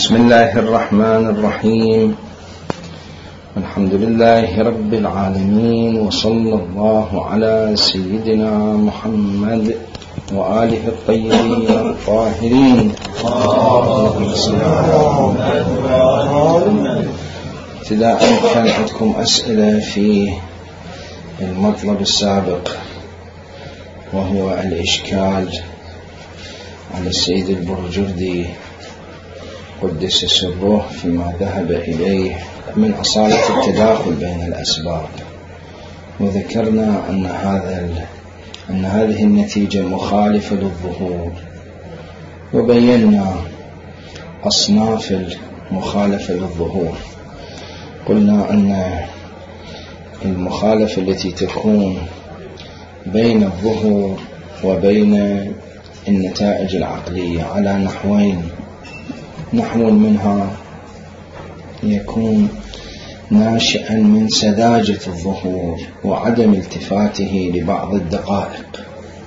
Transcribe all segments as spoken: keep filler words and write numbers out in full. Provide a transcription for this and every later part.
بسم الله الرحمن الرحيم. الحمد لله رب العالمين، وصلى الله على سيدنا محمد وآله الطيبين الطاهرين. ابتداء كان عندكم أسئلة في المطلب السابق، وهو الإشكال على السيد البرجردي قدس سره فيما ذهب إليه من أصالة التداخل بين الأسباب، وذكرنا أن هذا أن هذه النتيجة مخالفة للظهور، وبينا أصناف المخالفة للظهور. قلنا أن المخالفة التي تكون بين الظهور وبين النتائج العقلية على نحوين: نحو منها يكون ناشئا من سذاجة الظهور وعدم التفاته لبعض الدقائق،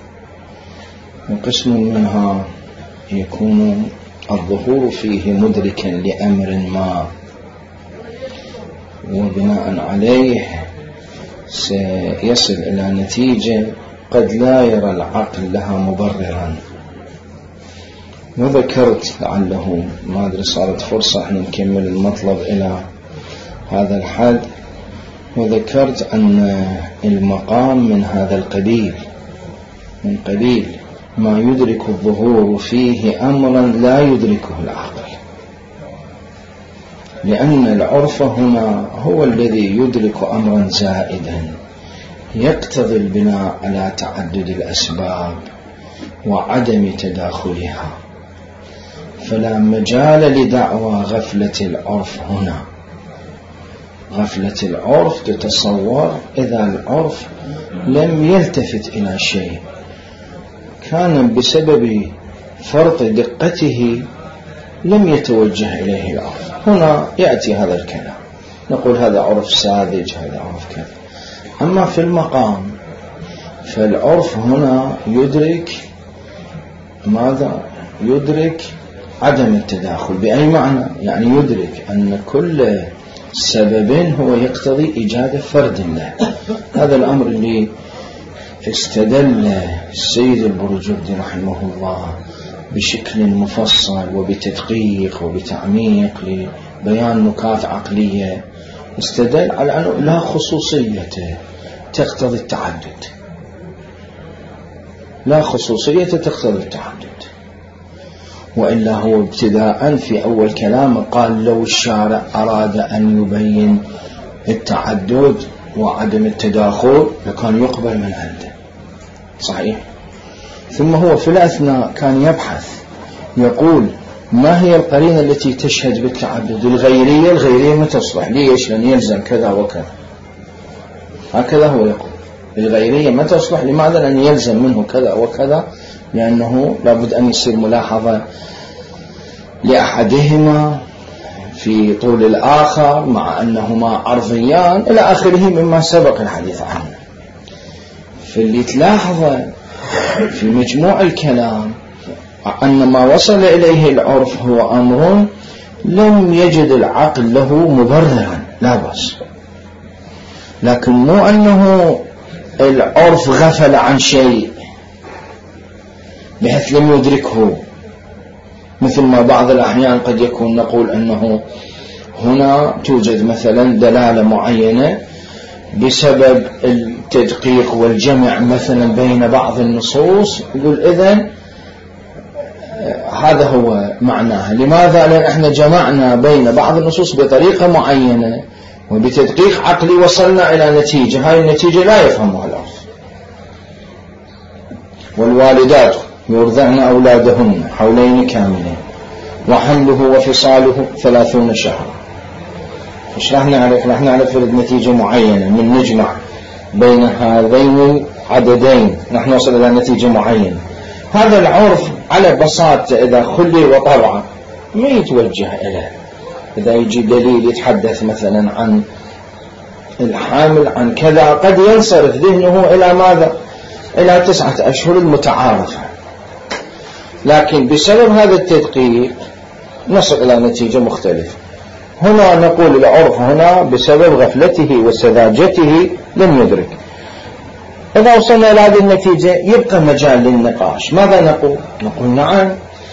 وقسم منها يكون الظهور فيه مدركا لأمر ما، وبناء عليه سيصل إلى نتيجة قد لا يرى العقل لها مبررا. وذكرت لعله ما أدري صارت فرصة أن نكمل المطلب إلى هذا الحد، وذكرت أن المقام من هذا القبيل من قبيل ما يدرك الظهور فيه أمرا لا يدركه العقل، لأن العرف هنا هو الذي يدرك أمرا زائدا يقتضي البناء على تعدد الأسباب وعدم تداخلها، فلا مجال لدعوى غفلة العرف هنا. غفلة العرف تتصور إذا العرف لم يلتفت إلى شيء كان بسبب فرط دقته لم يتوجه إليه العرف. هنا يأتي هذا الكلام، نقول هذا عرف ساذج، هذا عرف كذا. أما في المقام فالعرف هنا يدرك ماذا؟ يدرك عدم التداخل. بأي معنى؟ يعني يدرك أن كل سبب هو يقتضي إيجاد فرد له. هذا الأمر اللي استدل السيد البرجردي رحمه الله بشكل مفصل وبتدقيق وبتعميق لبيان نكات عقلية، استدل على أنه لا خصوصية تقتضي التعدد، لا خصوصية تقتضي التعدد. وإلا هو ابتداء في أول كلام قال لو الشارع أراد أن يبين التعدد وعدم التداخل لكان يقبل من عنده، صحيح. ثم هو في الأثناء كان يبحث يقول ما هي القرينة التي تشهد بالتعدد؟ الغيرية. الغيرية ما تصلح، ليش؟ لأن يلزم كذا وكذا، هكذا هو يقول. الغيرية ما تصلح، لماذا؟ لأن يلزم منه كذا وكذا، لأنه لابد أن يصير ملاحظة لأحدهما في طول الآخر مع أنهما عرضيان إلى آخره مما سبق الحديث عنه. فاللي تلاحظ في مجموع الكلام أن ما وصل إليه العرف هو أمر لم يجد العقل له مبررا، لا بس، لكن مو أنه العرف غفل عن شيء بحيث لم يدركه، مثل ما بعض الأحيان قد يكون نقول أنه هنا توجد مثلا دلالة معينة بسبب التدقيق والجمع مثلا بين بعض النصوص، يقول إذن هذا هو معناها. لماذا؟ لأن احنا جمعنا بين بعض النصوص بطريقة معينة وبتدقيق عقلي وصلنا إلى نتيجة، هاي النتيجة لا يفهمها العرف. والوالدات يرضعن أولادهن حولين كاملين وحمله وفصاله ثلاثون شهرا. إيش راح نعرف؟ راح نعرف نتيجة معينة من نجمع بين هذين العددين نحن نوصل إلى نتيجة معينة. هذا العرف على بساطة إذا خلي وطبعا ما يتوجه إليه. إذا يجي دليل يتحدث مثلا عن الحامل عن كذا قد ينصرف ذهنه إلى ماذا؟ إلى تسعة أشهر المتعارفة، لكن بسبب هذا التدقيق نصل إلى نتيجة مختلفة. هنا نقول العرف هنا بسبب غفلته وسذاجته لم يدرك. إذا وصلنا إلى هذه النتيجة يبقى مجال للنقاش. ماذا نقول؟ نقول نعم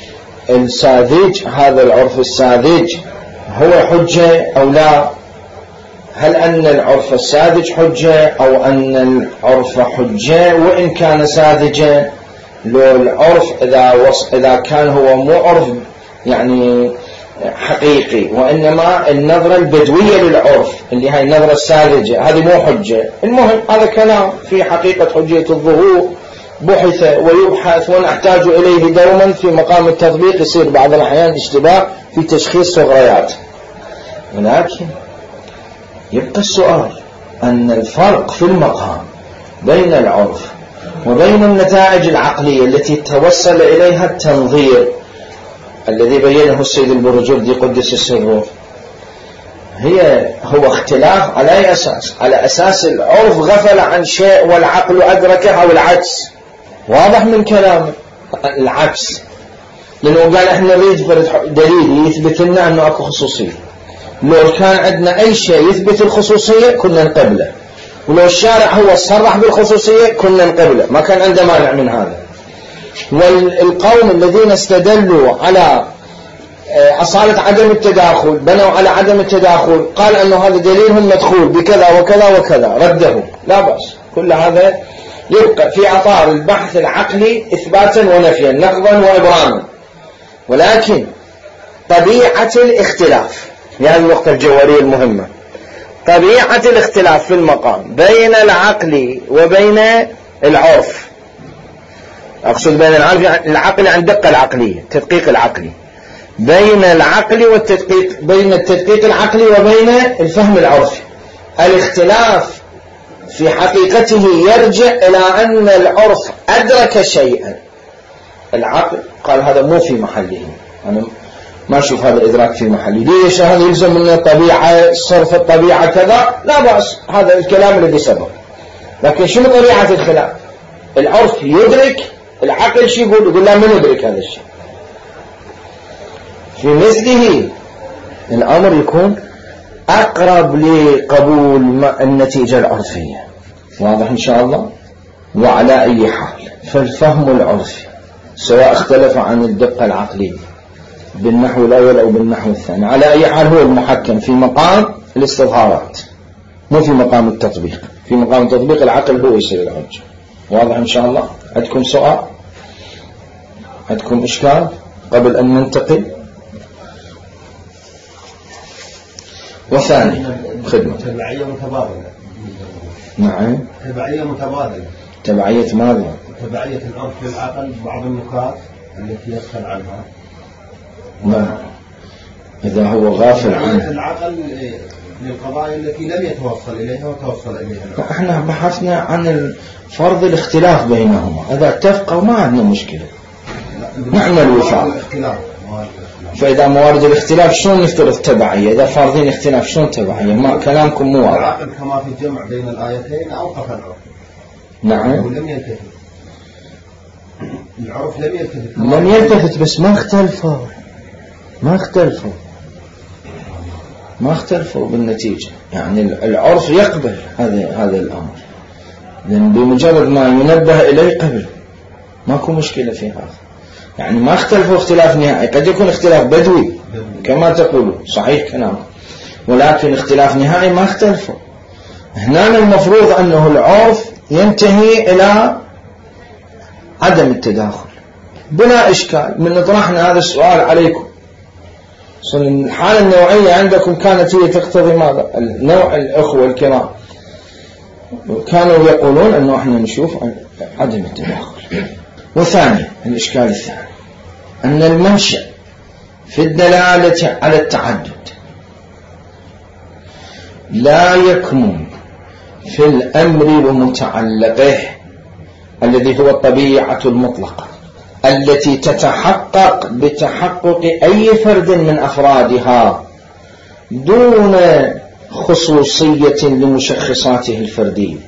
الساذج، هذا العرف الساذج هو حجة أو لا؟ هل أن العرف الساذج حجة أو أن العرف حجة وإن كان ساذجا؟ لو العرف إذا, وص... إذا كان هو مو عرف يعني حقيقي وإنما النظرة البدوية للعرف اللي هاي النظرة الساذجة، هذه مو حجة. المهم هذا كلام في حقيقة حجية الظهور بحث ويبحث ونحتاج إليه دوما في مقام التطبيق. يصير بعض الأحيان اشتباه في تشخيص صغريات، ولكن يبقى السؤال أن الفرق في المقام بين العرف وبين النتائج العقلية التي توصل إليها التنظير الذي بينه السيد البرجردي قدس سره، هي هو اختلاف على أي أساس؟ على أساس العرف غفل عن شيء والعقل أدركه أو العكس. واضح من كلامه العكس، لأنه قال احنا نريد دليل يثبت لنا أنه أكو خصوصية. لو كان عندنا أي شيء يثبت الخصوصية كنا نقبله، ولو الشارع هو صرح بالخصوصية كنا نقبله، ما كان عنده مانع من هذا. والقوم الذين استدلوا على أصالة عدم التداخل بنوا على عدم التداخل، قال أنه هذا دليلهم مدخول بكذا وكذا وكذا، رده لا بأس. كل هذا يبقى في أطار البحث العقلي إثباتا ونفيا، نقضا وإبراما. ولكن طبيعة الاختلاف، يعني النقطة الجوهرية المهمة، طبيعة الاختلاف في المقام بين العقل وبين العرف، أقصد بين العقل عن دقة العقلية، تدقيق العقلي، بين العقل والتدقيق، بين التدقيق العقلي وبين الفهم العرفي. الاختلاف في حقيقته يرجع إلى أن العرف أدرك شيئا، العقل قال هذا مو في محله، أنا ما أشوف هذا الإدراك في محله. ليش هذا يلزم من الطبيعة صرف الطبيعة كذا؟ لا بأس، هذا الكلام الذي سبق. لكن شنو طبيعة الخلاف؟ العرف يدرك، العقل شو يقول؟ يقول لا، من يدرك هذا الشيء. في مثله الأمر يكون أقرب لقبول النتيجة العرفية. واضح إن شاء الله؟ وعلى أي حال فالفهم العرفي سواء اختلف عن الدقة العقلية بالنحو الأول أو بالنحو الثاني، على أي حال هو المحكم في مقام الاستظهارات، مو في مقام التطبيق. في مقام التطبيق العقل هو يصير الحجة. واضح إن شاء الله؟ عندكم سؤال؟ عندكم إشكال قبل أن ننتقل؟ وثاني خدمة تبعية متبادلة. نعم، تبعية متبادلة. تبعية ماذا؟ تبعية العرف للعقل بعض النكات التي يسأل عنها. نعم، إذا هو غافل عنها. العقل للقضايا التي لم يتوصل إليها وتوصل إليها. احنا بحثنا عن فرض الاختلاف بينهما، إذا اتفقوا ما عندنا مشكلة، نعمل وفاق. فإذا موارد الاختلاف شلون نفترض تبعية؟ إذا فارضين اختلاف شلون تبعية؟ ما كلامكم مو واضح. العقل كما في الجمع بين الآيتين أوقف العرف. نعم، ولم يلتفت. العرف لم يلتفت. لم يلتفت بس ما اختلفوا، ما اختلفوا ما اختلفوا بالنتيجة. يعني العرف يقبل هذا هذا الأمر، لأن بمجرد ما ينبه إليه قبل، ماكو مشكلة في هذا. يعني ما اختلفوا اختلاف نهائي، قد يكون اختلاف بدوي كما تقولوا، صحيح كلامك، ولكن اختلاف نهائي ما اختلفوا. هنا المفروض أنه العرف ينتهي إلى عدم التداخل بلا إشكال. من طرحنا هذا السؤال عليكم، الحالة النوعية عندكم كانت هي تقتضي ماذا؟ النوع الأخوة الكرام كانوا يقولون أنه احنا نشوف عدم التداخل. وثانيا الإشكال الثاني أن المنشأ في الدلالة على التعدد لا يكمن في الأمر ومتعلقه الذي هو الطبيعة المطلقة التي تتحقق بتحقق أي فرد من أفرادها دون خصوصية لمشخصاته الفردية،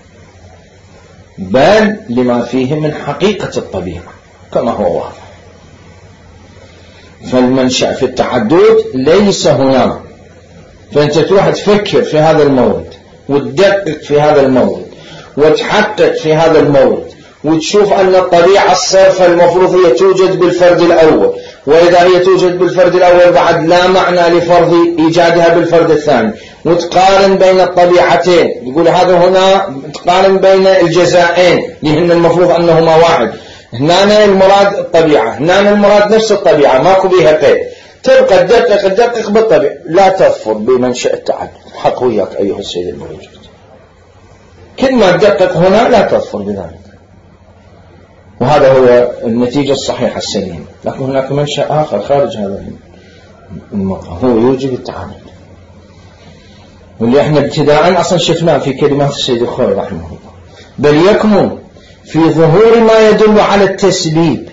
بل لما فيه من حقيقة الطبيعة كما هو واضح. فالمنشأ في التعدد ليس هنا. فأنت تروح تفكر في هذا المورد وتدقق في هذا المورد وتحقق في هذا المورد وتشوف أن الطبيعة الصرفة المفروض هي توجد بالفرد الأول، وإذا هي توجد بالفرد الأول بعد لا معنى لفرض إيجادها بالفرد الثاني، وتقارن بين الطبيعتين. يقول هذا هنا تقارن بين الجزائين لأن المفروض أنهما واحد. هنا المراد الطبيعة، هنا المراد نفس الطبيعة، ماكو بيها قيد. تبقى تدقق تدقق بالطبيعة، لا تظفر بمنشأ التعدد. حق وياك أيها السيد الموجود، كل ما تدقق هنا لا تظفر بذلك، وهذا هو النتيجة الصحيحة السليمة. لكن هناك منشأ آخر خارج هذا المقام هو يوجب التعدد، واللي احنا ابتداء أصلا شفناه في كلمات السيد الخوئي رحمه الله. بل يكمن في ظهور ما يدل على التسبيب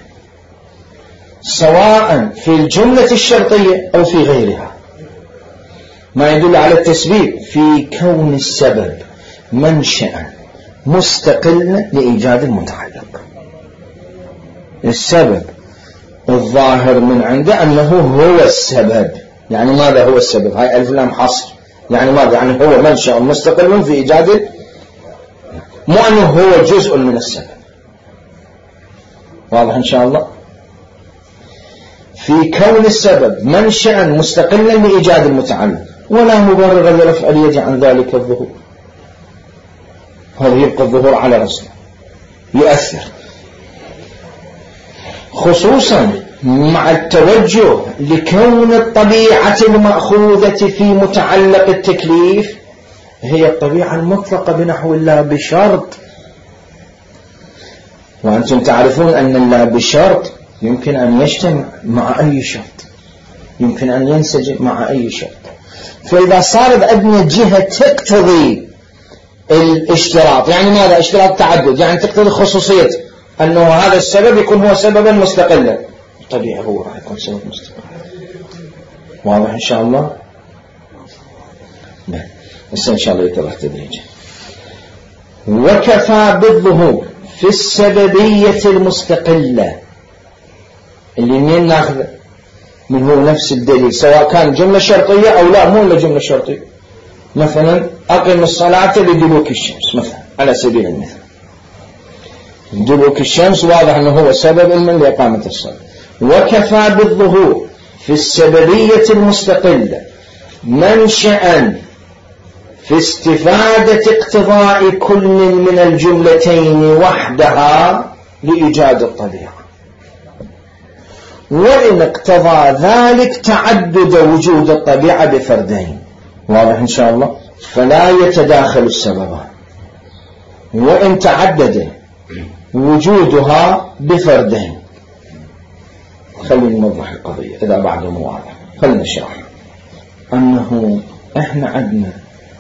سواء في الجملة الشرطية أو في غيرها. ما يدل على التسبيب في كون السبب منشأ مستقل لإيجاد المتعلق. السبب الظاهر من عنده أنه هو السبب. يعني ماذا هو السبب؟ هاي ألف لام حصر. يعني ماذا؟ يعني هو منشأ مستقل في إيجاد، مو أنه هو جزء من السبب. واضح إن شاء الله؟ في كون السبب منشأ مستقلا لإيجاد المتعلق، ولا مبرر لرفع اليد عن ذلك الظهور. هذا يبقى الظهور على رسله يؤثر، خصوصا مع التوجه لكون الطبيعة المأخوذة في متعلق التكليف هي الطبيعة المطلقة بنحو الله بشرط. وأنتم تعرفون أن الله بشرط يمكن أن يجتمع مع أي شرط، يمكن أن ينسجم مع أي شرط. فإذا صارت عندنا جهة تقتضي الاشتراط، يعني ماذا؟ اشتراط تعدد، يعني تقتضي خصوصية أنه هذا السبب يكون هو سببا مستقلا، طبيعي هو راح يكون سبب مستقل. واضح إن شاء الله؟ بس إن شاء الله يتضح تدريجا. وكفى بالظهور في السببية المستقلة، اللي منين ناخذ؟ من هو نفس الدليل، سواء كان جملة شرطية أو لا، مو إلا جملة شرطية. مثلا أقم الصلاة لدلوك الشمس مثلا على سبيل المثال، دلوك الشمس واضح أنه هو سبب من لإقامة الصلاة. وكفى بالظهور في السببية المستقلة منشأ في استفادة اقتضاء كل من الجملتين وحدها لإيجاد الطبيعة، وإن اقتضى ذلك تعدد وجود الطبيعة بفردين. واضح إن شاء الله؟ فلا يتداخل السببان، وإن تعدد وجودها بفردين. خلينا نوضح القضية إذا بعد مواضح. خلينا نشرح أنه إحنا عندنا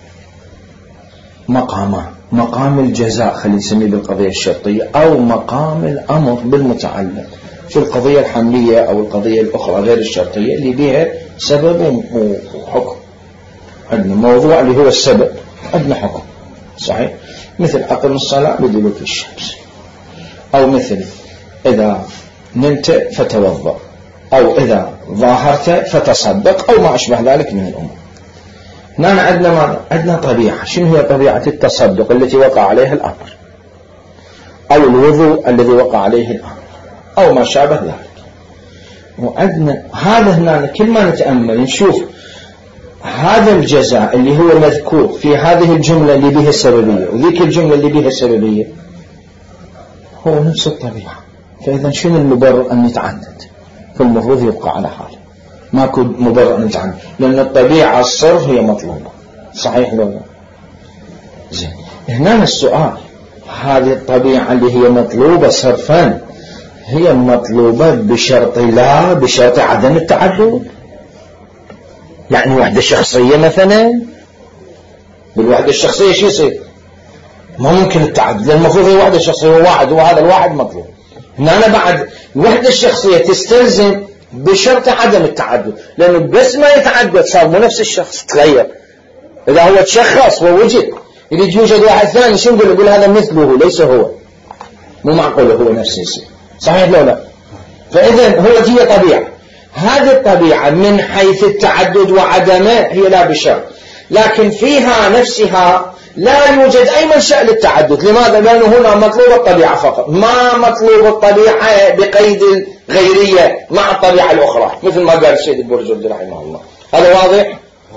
مقامان، مقام الجزاء خلينا نسميه بالقضية الشرطية، أو مقام الأمر بالمتعلق في القضية الحملية أو القضية الأخرى غير الشرطية اللي بها سبب وحكم. عندنا موضوع اللي هو السبب، عندنا حكم صحيح، مثل أقم الصلاة لدلوك الشمس، أو مثل إذا نمت فتوضأ، أو إذا ظاهرت فتصدق، أو ما أشبه ذلك من الأمور. هنا عندنا ماذا؟ عندنا طبيعة. شنو هي طبيعة التصدق التي وقع عليها الأمر، أو الوضوء الذي وقع عليه الأمر، أو ما شابه ذلك. وعندنا هذا هنا كل ما نتأمل نشوف هذا الجزاء اللي هو مذكور في هذه الجملة اللي بها السببية وذيك الجملة اللي بها السببية هو نفس الطبيعة. فإذا شنو المبرر أن يتعدد؟ فالمفروض يبقى على حاله، ماكو مبرر أن يتعدد، لأن الطبيعة الصرف هي مطلوبة. صحيح لو لا؟ زين، هنا السؤال، هذه الطبيعة اللي هي مطلوبة صرفا هي مطلوبة بشرط لا بشرط عدم التعدد؟ يعني وحدة شخصية مثلا، بالوحدة الشخصية شو يصير؟ ما ممكن التعدد، لأن المفروض هي وحدة شخصية واحد، وهذا الواحد مطلوب. هنا أنا بعد الوحدة الشخصية تستلزم بشرط عدم التعدد، لأنه بس ما يتعدد صار مو نفس الشخص، تغير. إذا هو تشخص ووجد يريد يوجد واحد ثاني، شو نقول؟ نقول هذا مثله ليس هو، مو معقول هو نفسه يصير. صحيح لو لا؟ فإذا هو هي طبيعة، هذه الطبيعة من حيث التعدد وعدمه هي لا بشرط، لكن فيها نفسها لا يوجد أي منشأ للتعدد. لماذا؟ لأنه هنا مطلوب الطبيعة فقط، ما مطلوب الطبيعة بقيد الغيرية مع الطبيعة الأخرى، مثل ما قال السيد البرجردي رحمه الله. هذا واضح؟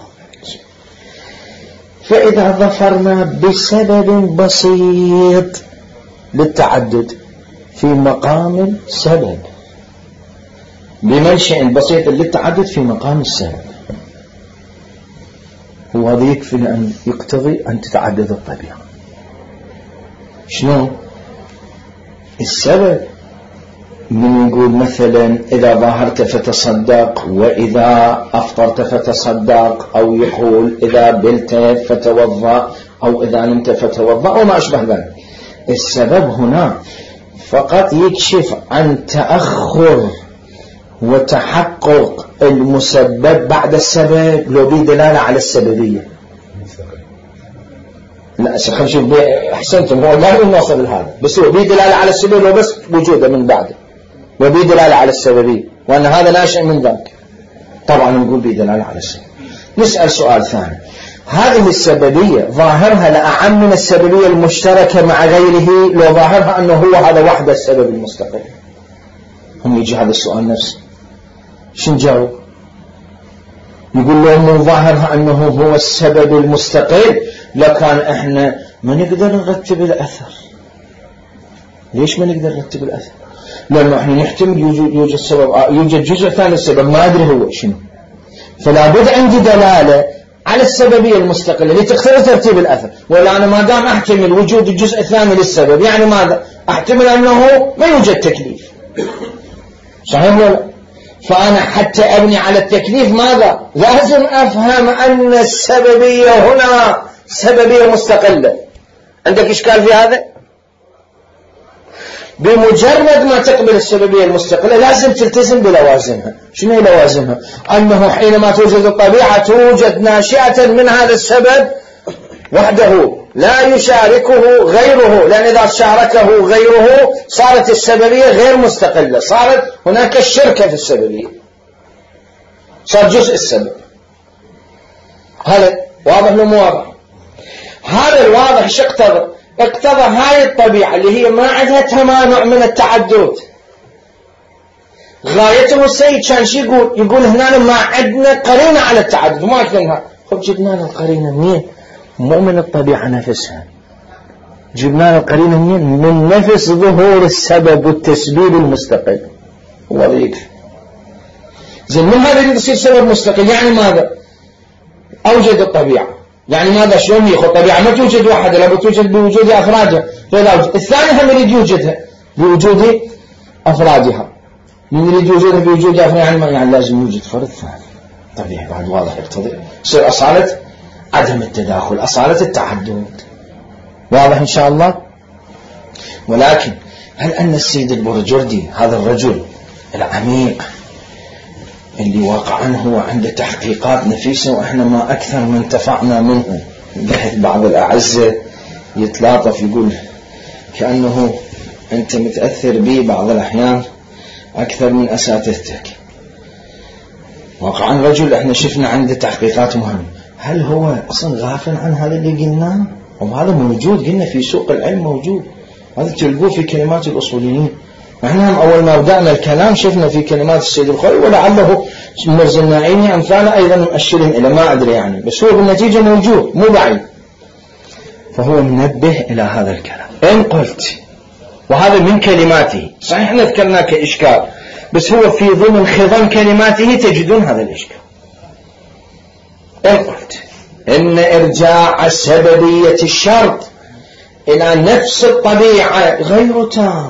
فإذا ظفرنا بسبب بسيط للتعدد في مقام السبب، بمنشأ بسيط للتعدد في مقام السبب، هو هذا يكفي أن يقتضي أن تتعدد الطبيعة. شنو السبب؟ من يقول مثلا إذا ظاهرت فتصدق، وإذا أفطرت فتصدق، أو يقول إذا بلت فتوضأ، أو إذا نمت فتوضأ، وما أشبه ذلك. السبب هنا فقط يكشف عن تأخر وتحقق المسبب بعد السبب لو بيه دلالة على السببية. لا خلينا نشوف، أحسنتم، هو لا نوصل لهذا، بس هو بيه دلالة على السبب لو بس وجوده من بعده، وبيه دلالة على السببية، وأن هذا ناشئ من ذاك. طبعا نقول بيه دلالة على السبب. نسأل سؤال ثاني، هذه السببية ظاهرها لأعم من السببية المشتركة مع غيره لو ظاهرها أنه هو هذا وحده السبب المستقل؟ هم يجي هذا السؤال نفسه، شو نجاوب؟ يقول له مو ظاهرها أنه هو السبب المستقل، لكن إحنا ما نقدر نرتب الأثر. ليش ما نقدر نرتب الأثر؟ لأنه إحنا نحتمل يوجد, يوجد سبب، يوجد جزء ثاني السبب ما أدري هو شنو، فلا بد عندي دلالة على السببية المستقلة لتقتضي ترتيب الأثر. ولا أنا ما دام أحتمل وجود الجزء الثاني للسبب، يعني ماذا؟ أحتمل أنه ما يوجد تكليف، صحيح ولا؟ فأنا حتى أبني على التكليف ماذا؟ لازم أفهم أن السببية هنا سببية مستقلة. عندك إشكال في هذا؟ بمجرد ما تقبل السببية المستقلة لازم تلتزم بلوازمها. شنو هي لوازمها؟ أنه حينما توجد الطبيعة توجد ناشئة من هذا السبب وحده لا يشاركه غيره، لأن إذا شاركه غيره صارت السببية غير مستقلة، صارت هناك الشركة في السببية، صار جزء السبب. هذا واضح ولا مو واضح؟ هذا الواضح شو اقتضى؟ اقتضى هاي الطبيعة اللي هي ما عندها تمانع من التعدد، غايته السيد كان شي يقول؟ يقول هنا ما عندنا قرينة على التعدد، ما أكثرها. خب جبنا له القرينة منين؟ مو من الطبيعة نفسها، جبنا له القرينة منين؟ من نفس ظهور السبب والتسبيب المستقل. هو ذلك زين، من هذا اللي يصير سبب مستقل يعني ماذا؟ أوجد الطبيعة، يعني ماذا؟ شلون ياخذ الطبيعة ما توجد واحدة، لا توجد بوجود أفرادها، فإذا الثاني هم يريد يوجدها بوجود أفرادها، من يريد يوجدها بوجود أفرادها يعني, ما يعني لازم يوجد فرد ثاني. طبيعي بعد واضح يقتضي يصير أصالة عدم التداخل، أصالة التعدد. واضح إن شاء الله؟ ولكن هل أن السيد البرجردي هذا الرجل العميق اللي واقعا هو عنده تحقيقات نفيسة وإحنا ما أكثر من انتفعنا منه، بحيث بعض الأعزة يتلاطف يقول كأنه أنت متأثر به بعض الأحيان أكثر من أساتذتك، واقعا رجل إحنا شفنا عنده تحقيقات مهمة. هل هو أصلا غافل عن هذا اللي قلناه؟ وهذا موجود، قلنا في سوق العلم موجود، هذا تلقوه في كلمات الأصوليين. نحن هم أول ما بدأنا الكلام شفنا في كلمات السيد الخوي، ولعله مرزا الناعيمي أمثاله أيضا مؤشرين إلى ما أدري يعني، بس هو بالنتيجة موجود مو بعيد. فهو منبه إلى هذا الكلام. إن قلت وهذا من كلماته، صحيح احنا ذكرناه كإشكال، بس هو في ضمن خضم كلماته تجدون هذا الإشكال. إن قلت إن إرجاع سببية الشرط إلى نفس الطبيعة غير تام،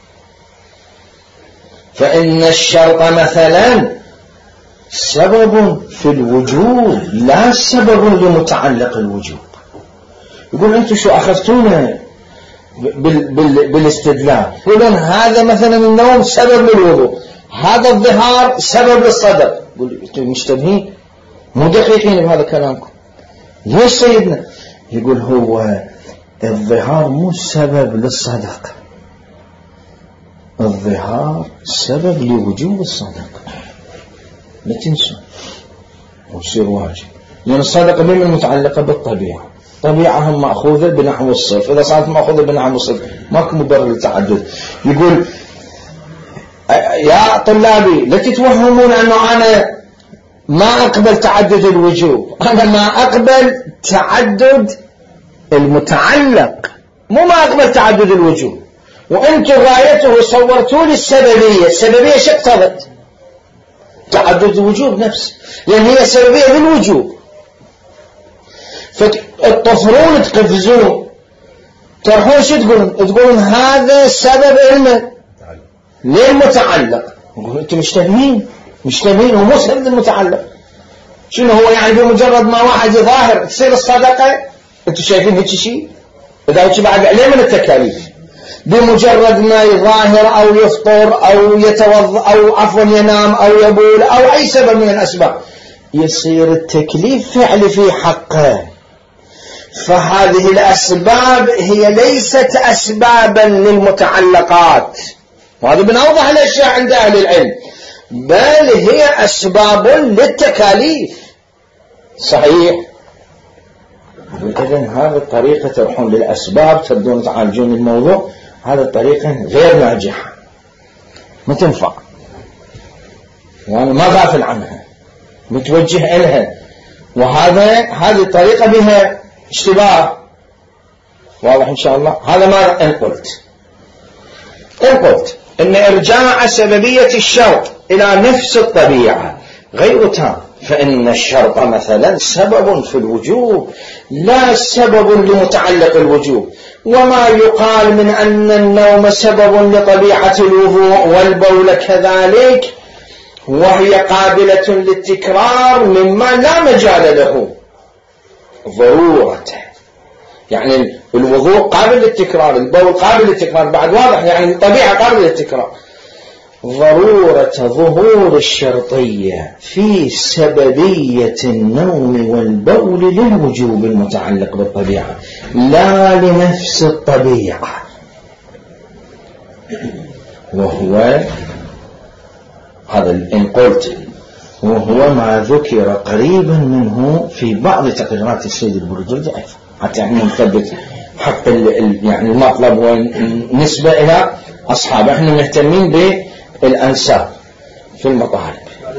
فإن الشرط مثلا سبب في الوجود لا سبب لمتعلق الوجود. يقول أنتم شو أخذتونا بال بال بالاستدلال؟ يقولون هذا مثلا النوم سبب للوضوء، هذا الظهار سبب للصدق. يقول أنتم مشتبهين مو دقيقين بهذا كلامكم. ليش سيدنا؟ يقول هو الظهار مو سبب للصدق، الظهار سبب لوجوب الصدق. لا تنسوا ويصير واجب، لأن الصدقة بما متعلقة بالطبيعة، طبيعة مأخوذة بنحو الصرف، إذا صارت مأخوذة بنحو الصرف ماكو مبرر للتعدد. يقول يا طلابي لا تتوهمون أنه أنا ما أقبل تعدد الوجوب، أنا ما أقبل تعدد المتعلق، مو ما أقبل تعدد الوجوب. وأنتم غايته صورتوا لي السببية، السببية شو اقتضت؟ تعدد الوجوب نفسه، لأن هي سببية للوجوب. فتطفرون تقفزون تروحون شو تقولون؟ تقولون هذا سبب علمه للمتعلق. يقولون أنتم مش فاهمين مش فاهمين ومو سبب المتعلق. شنو هو يعني؟ بمجرد ما واحد يظاهر تصير الصدقة؟ أنتم شايفين هيك شيء؟ إذا هيك بعد عليه من التكاليف، بمجرد ما يظاهر أو يفطر أو يتوضأ أو عفوا ينام أو يبول أو أي سبب من الأسباب يصير التكليف فعلي في حقه. فهذه الأسباب هي ليست أسبابا للمتعلقات، وهذا بنوضح الأشياء عند أهل العلم، بل هي أسباب للتكاليف. صحيح؟ إذن هذه الطريقة تروحون للأسباب تبدون تعالجون الموضوع، هذه الطريقة غير ناجحة ما تنفع، وأنا ما غافل عنها متوجه إلها، وهذا هذه الطريقة بها اشتباه. واضح إن شاء الله؟ هذا ما إن قلت إن قلت إن إرجاع سببية الشرط إلى نفس الطبيعة غير تام، فإن الشرط مثلا سبب في الوجوب لا سبب لمتعلق الوجوب. وما يقال من أن النوم سبب لطبيعة الوضوء والبول كذلك وهي قابلة للتكرار مما لا مجال له ضرورة. يعني الوضوء قابل للتكرار، البول قابل للتكرار، بعد واضح يعني الطبيعة قابلة للتكرار. ضرورة ظهور الشرطية في سببية النوم والبول للوجوب المتعلق بالطبيعة لا لنفس الطبيعة، وهو هذا إن قلت وهو ما ذكر قريبا منه في بعض تقريرات السيد البرجردي أيضا، حتى يعني نثبت حق يعني المطلب ونسبة إلى أصحابه. احنا مهتمين بالأنساب في المطالب.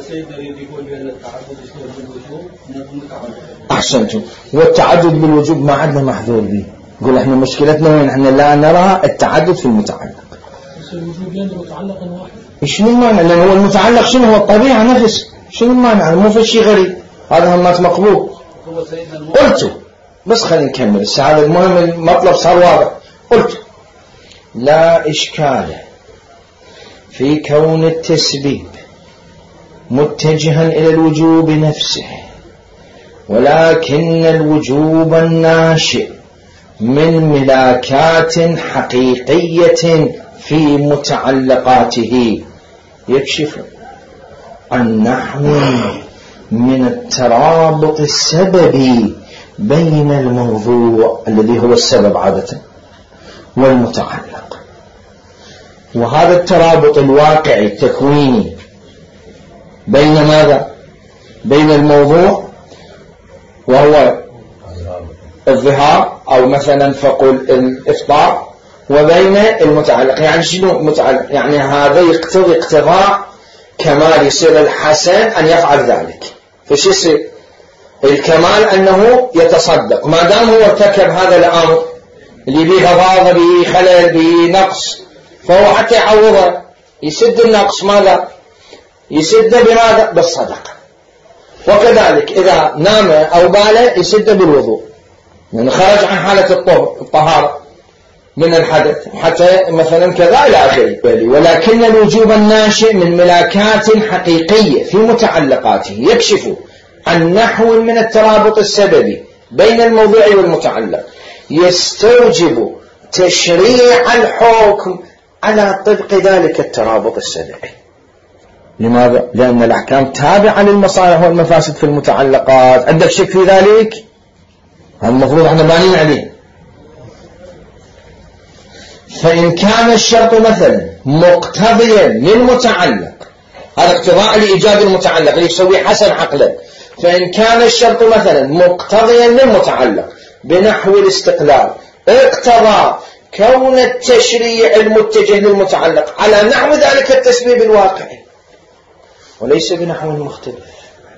أحسنتم. والتعدد بالوجوب ما عندنا محذور به، نقول احنا مشكلتنا وين؟ احنا لا نرى التعدد في المتعلق. بس الوجوب لأنه متعلق واحد. شنو المانع؟ لأن هو المتعلق شنو هو؟ الطبيعة نفس. شنو المانع؟ مو في شيء غريب، هذا هم مقبول. قلت بس خلينا نكمل الساعة، المهم المطلب صار واضح. قلت لا إشكال في كون التسبيب متجها إلى الوجوب نفسه، ولكن الوجوب الناشئ من ملاكات حقيقية في متعلقاته يكشف عن نحو من الترابط السببي بين الموضوع الذي هو السبب عادة والمتعلق. وهذا الترابط الواقعي التكويني بين ماذا؟ بين الموضوع وهو الظهار أو مثلا فقل الإفطار، وبين المتعلق. يعني شنو متعلق؟ يعني هذا يقتضي اقتضاء كمال، يصير الحسن أن يفعل ذلك. فش يصير؟ الكمال أنه يتصدق ما دام هو ارتكب هذا الأمر اللي به غضاضة به خلل به نقص، فهو حتى يعوضه يسد النقص. ماذا يسد؟ بماذا؟ بالصدقة. وكذلك إذا نام أو بال يسد بالوضوء، يعني خرج عن حالة الطهر الطهارة من الحدث حتى مثلا كذا إلى آخره. ولكن الوجوب الناشئ من ملاكات حقيقية في متعلقاته يكشف عن نحو من الترابط السببي بين الموضوع والمتعلق يستوجب تشريع الحكم على طبق ذلك الترابط السببي. لماذا؟ لأن الأحكام تابعة للمصالح والمفاسد في المتعلقات. عندك شك في ذلك؟ هذا المفروض احنا بانين عليه. فإن كان الشرط مثلا مقتضيا للمتعلق هذا اقتضاء لإيجاد المتعلق اللي يسوي حسن عقلا. فإن كان الشرط مثلا مقتضيا للمتعلق بنحو الاستقلال اقتضى كون التشريع المتجه للمتعلق على نحو ذلك التسبيب الواقعي وليس بنحو مختلف،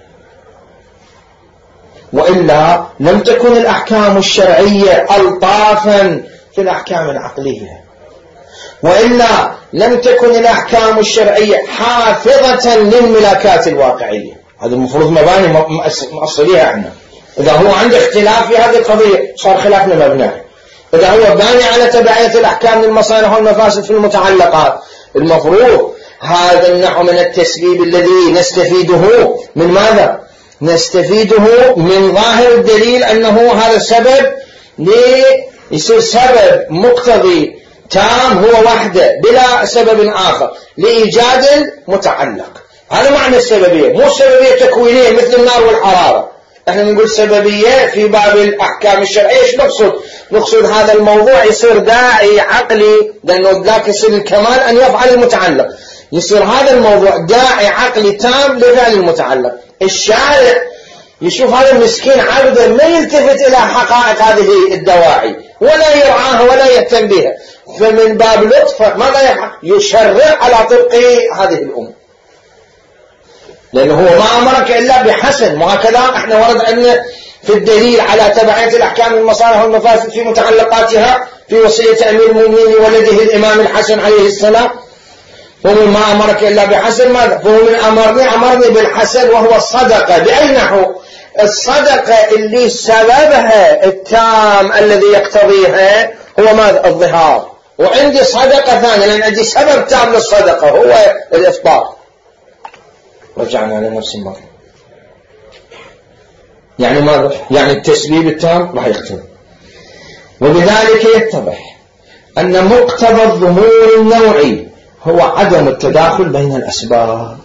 وإلا لم تكن الأحكام الشرعية ألطافا في الأحكام العقلية، وإلا لم تكن الأحكام الشرعية حافظة للملاكات الواقعية. هذا المفروض مباني مؤصليها احنا. إذا هو عنده اختلاف في هذه القضية صار خلافنا مبنى. إذا هو باني على تبعية الأحكام للمصالح والمفاسد في المتعلقات، المفروض هذا النوع من التسبيب الذي نستفيده من ماذا؟ نستفيده من ظاهر الدليل أنه هذا السبب ليصير سبب مقتضي تام هو وحده بلا سبب آخر لإيجاد المتعلق. هذا معنى السببية، مو السببية تكوينية مثل النار والحرارة. احنا نقول سببية في باب الأحكام الشرعية. ايش نقصد؟ نقصد هذا الموضوع يصير داعي عقلي، لأنه ذاك يصير الكمال أن يفعل المتعلق، يصير هذا الموضوع داعي عقلي تام لفعل المتعلق. الشارع يشوف هذا المسكين عبدا ما يلتفت إلى حقائق هذه الدواعي ولا يرعاها ولا يهتم بها، فمن باب لطف ماذا يفعل؟ يشرع على طبق هذه الأمور، لأنه هو ما أمرك إلا بحسن. وهكذا احنا ورد عندنا في الدليل على تبعية الأحكام المصالح والمفاسد في متعلقاتها في وصية أمير المؤمنين ولده الإمام الحسن عليه السلام، فهو ما أمرك إلا بحسن ماذا؟ فهو من أمرني أمرني بالحسن وهو الصدقة. بأي نحو؟ الصدقة اللي سببها التام الذي يقتضيها هو ماذا؟ الظهار. وعندي صدقة ثانية لأن عندي سبب تام للصدقة هو الإفطار. رجعنا لنفس المرة. يعني ماذا؟ يعني التسبيب التام راح يختلف. وبذلك يتضح أن مقتضى الظهور النوعي هو عدم التداخل بين الأسباب،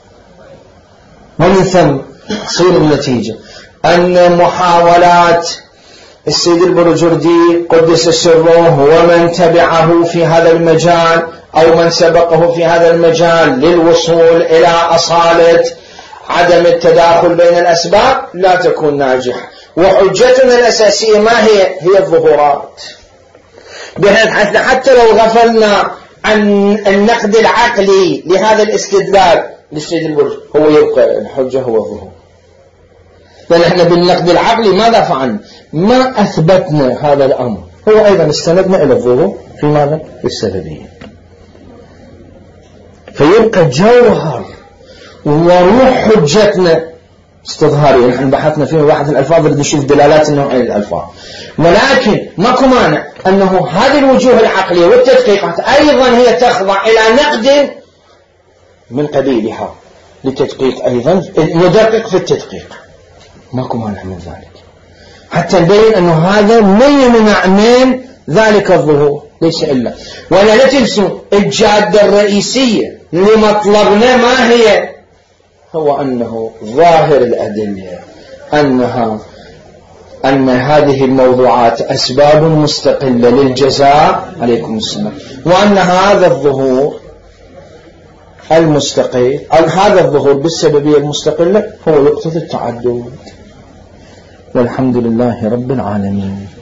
ومن ثم تصير النتيجة أن محاولات السيد البرجردي قدس سره ومن تبعه في هذا المجال أو من سبقه في هذا المجال للوصول إلى أصالة عدم التداخل بين الأسباب لا تكون ناجحة. وحجتنا الأساسية ما هي؟ هي الظهورات، بحيث حتى لو غفلنا عن النقد العقلي لهذا الاستدلال للسيد البرجردي هو يبقى الحجة هو الظهور. لأن احنا بالنقد العقلي ماذا فعلنا؟ ما أثبتنا هذا الأمر، هو أيضا استندنا إلى الظهور في ماذا؟ في السببية. فيبقى جوهر وروح حجتنا استظهارية. نحن بحثنا فيه واحد الألفاظ اللي نشوف دلالات النوعين الألفاظ، ولكن ماكو مانع أنه هذه الوجوه العقلية والتدقيقات أيضا هي تخضع إلى نقد من قبيلها لتدقيق، أيضا ندقق في التدقيق، ماكو مانع من ذلك حتى نبين أنه هذا ما يمنع من ذلك الظهور ليس إلا. ولا لا تنسوا الجادة الرئيسية لمطلبنا ما هي؟ هو أنه ظاهر الأدلة أنها أن هذه الموضوعات أسباب مستقلة للجزاء عليكم السلام، وأن هذا الظهور المستقل أو هذا الظهور بالسببية المستقلة هو يقتضي التعدد. والحمد لله رب العالمين.